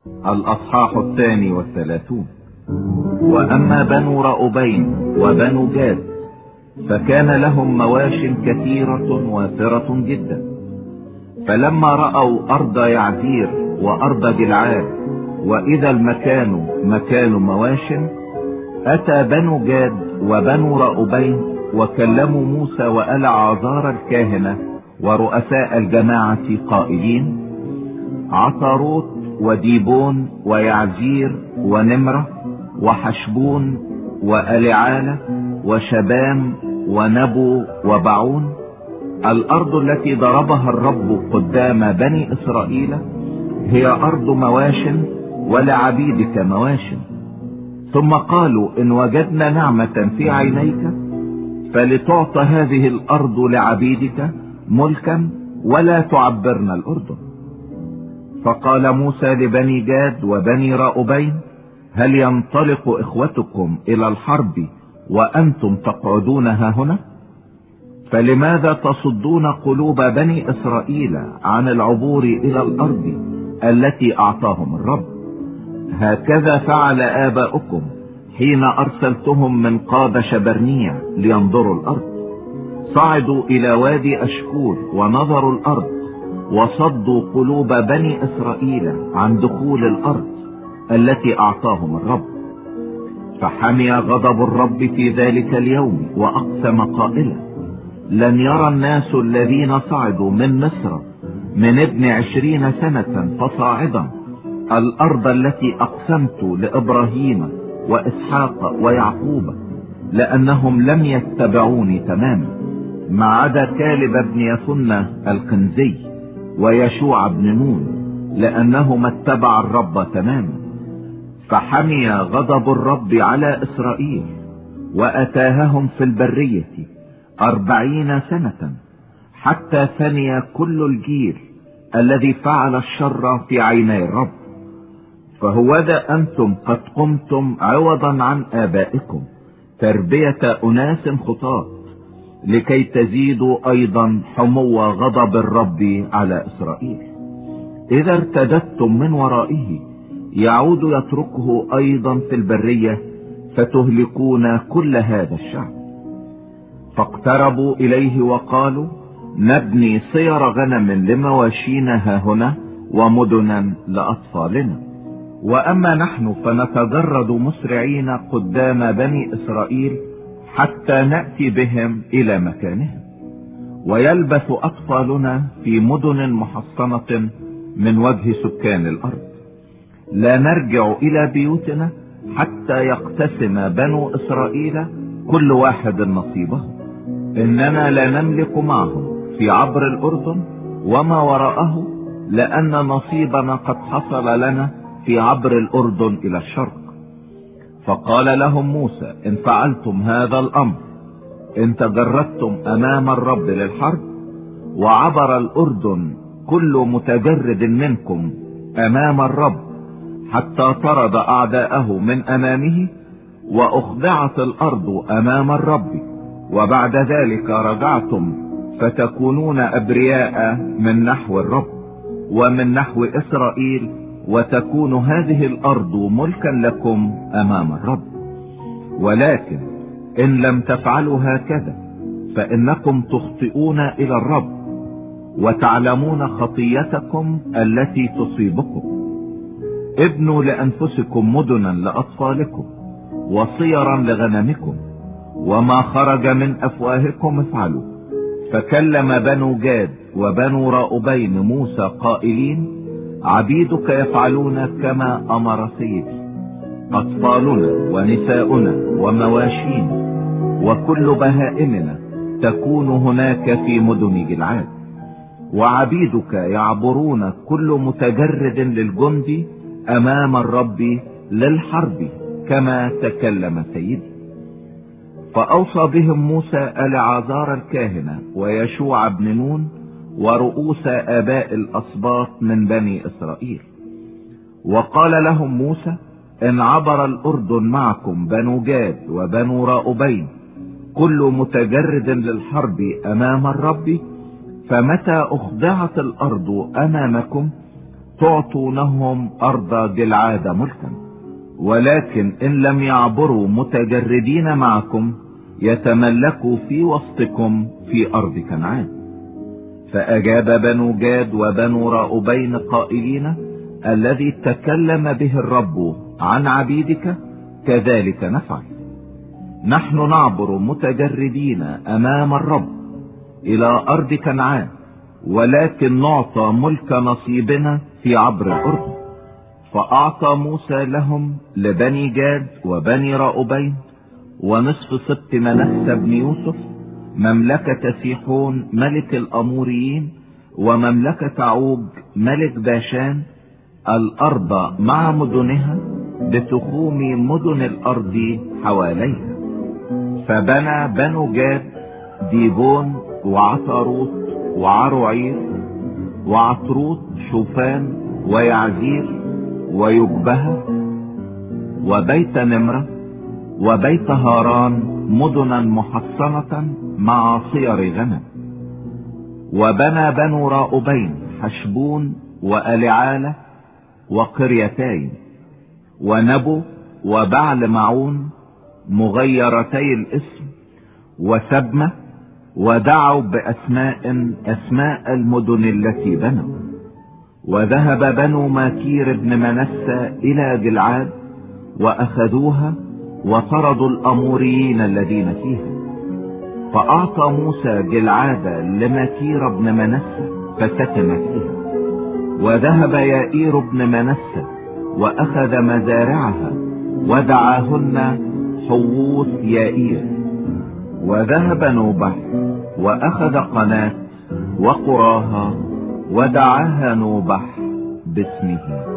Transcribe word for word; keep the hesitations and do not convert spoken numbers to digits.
الأصحاح الثاني والثلاثون. وأما بنو رأوبين وبنو جاد فكان لهم مواش كثيرة وافرة جدا. فلما رأوا أرض يعزير وأرض جلعاد وإذا المكان مكان مواش، أتى بنو جاد وبنو رأوبين وكلموا موسى وألعازار الكاهنة ورؤساء الجماعة قائلين: عطاروت وديبون ويعزير ونمرة وحشبون وألعالة وشبام ونبو وبعون، الأرض التي ضربها الرب قدام بني إسرائيل هي أرض مواش ولعبيدك مواش. ثم قالوا: إن وجدنا نعمة في عينيك فلتعطى هذه الأرض لعبيدك ملكا ولا تعبرنا الأردن. فقال موسى لبني جاد وبني رأوبين: هل ينطلق إخوتكم إلى الحرب وأنتم تقعدون ها هنا؟ فلماذا تصدون قلوب بني إسرائيل عن العبور إلى الأرض التي أعطاهم الرب؟ هكذا فعل آباؤكم حين أرسلتهم من قادش برنيع لينظروا الأرض. صعدوا إلى وادي أشكول ونظروا الأرض وصدوا قلوب بني إسرائيل عن دخول الأرض التي أعطاهم الرب. فحمي غضب الرب في ذلك اليوم وأقسم قائلا: لن يرى الناس الذين صعدوا من مصر من ابن عشرين سنة فصاعدا الأرض التي أقسمت لإبراهيم وإسحاق ويعقوب، لأنهم لم يتبعوني تماما، ما عدا كالب بن يفنة القنزي ويشوع بن نون، لأنهما اتبع الرب تماما. فحمي غضب الرب على إسرائيل وأتاههم في البرية أربعين سنة حتى ثني كل الجيل الذي فعل الشر في عيني الرب. فهوذا أنتم قد قمتم عوضا عن آبائكم تربية أناس خطاة، لكي تزيدوا أيضا حمو غضب الرب على إسرائيل. إذا ارتدتم من ورائه يعود يتركه أيضا في البرية فتهلكون كل هذا الشعب. فاقتربوا إليه وقالوا: نبني صير غنم لمواشينا ها هنا ومدنا لأطفالنا. وأما نحن فنتجرد مسرعين قدام بني إسرائيل حتى نأتي بهم إلى مكانهم، ويلبث أطفالنا في مدن محصنة من وجه سكان الأرض. لا نرجع إلى بيوتنا حتى يقتسم بنو إسرائيل كل واحد نصيبه. إننا لا نملك معهم في عبر الأردن وما وراءه، لأن نصيبنا قد حصل لنا في عبر الأردن إلى الشرق. فقال لهم موسى: إن فعلتم هذا الأمر، إن تجردتم أمام الرب للحرب، وعبر الأردن كل متجرد منكم أمام الرب حتى طرد أعداءه من أمامه، وأخضعت الأرض أمام الرب، وبعد ذلك رجعتم فتكونون أبرياء من نحو الرب ومن نحو إسرائيل، وتكون هذه الأرض ملكا لكم أمام الرب. ولكن إن لم تفعلوا هكذا فإنكم تخطئون إلى الرب، وتعلمون خطيتكم التي تصيبكم. ابنوا لأنفسكم مدنا لأطفالكم وصيرا لغنمكم، وما خرج من أفواهكم افعلوا. فكلم بنو جاد وبنو رأوبين موسى قائلين: عبيدك يفعلون كما أمر سيدي، أطفالنا ونساؤنا ومواشينا وكل بهائمنا تكون هناك في مدن جلعاد، وعبيدك يعبرون كل متجرد للجند أمام الرب للحرب كما تكلم سيدي. فأوصى بهم موسى ألعازار الكاهنة ويشوع بن نون ورؤوس آباء الأسباط من بني إسرائيل. وقال لهم موسى: إن عبر الأردن معكم بنو جاد وبنو رأوبين كل متجرد للحرب أمام الرب، فمتى أخضعت الأرض أمامكم تعطونهم أرض جلعاد ملكا، ولكن إن لم يعبروا متجردين معكم يتملكوا في وسطكم في أرض كنعان. فأجاب بنو جاد وبنو راؤبين قائلين: الذي تكلم به الرب عن عبيدك كذلك نفعل. نحن نعبر متجردين أمام الرب إلى أرض كنعان، ولكن نعطى ملك نصيبنا في عبر الأردن. فأعطى موسى لهم لبني جاد وبني راؤبين ونصف سبط منسى بن يوسف مملكة سيحون ملك الأموريين ومملكة عوج ملك باشان، الأرض مع مدنها بتخوم مدن الأرض حواليها. فبنى بنو جاد ديبون وعطاروت وعروعير وعطروت شوفان ويعزير ويجبها وبيت نمرة وبيت هاران مدنا محصنة مع صير غنم. وبنى بنو راؤبين حشبون وألعالة وقريتين ونبو وبعل معون مغيرتي الاسم وسبمة، ودعوا بأسماء أسماء المدن التي بنوا. وذهب بنو ماكير بن منسى إلى جلعاد وأخذوها وطردوا الأموريين الذين فيها. فأعطى موسى جلعاد لماكير بن منسى فسكن فيها. وذهب يائير بن منسى وأخذ مزارعها ودعاهن حووث يائير. وذهب نوبح وأخذ قناة وقراها ودعاها نوبح باسمه.